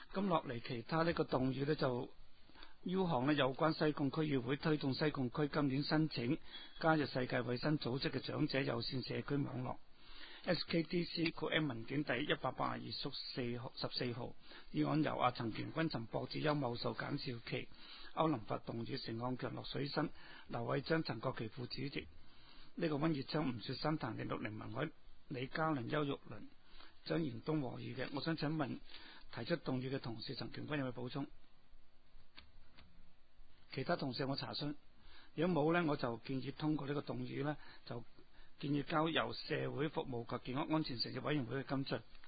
咁落嚟其他呢個動議呢，就 U 項呢，有關西貢區議會推動西貢區今年申請加入世界衛生組織嘅長者友善社區網絡 SKDC 括 M 文件第182/14號，議案由陳權君、陳博子、邱茂素、簡少琪、歐林發動議，成漢強、落水新、劉偉章、陳國旗副主席，呢個溫業昌、吳雪山、譚定六、凌文海、李嘉倫、邱玉麟、張延東和議嘅。我想請問提出動議嘅同事陳權君有冇補充？其他同事有冇查詢？如果冇呢，我就建議通過呢個動議呢，就建議交由社會服務及健康安全事務委員會去跟進。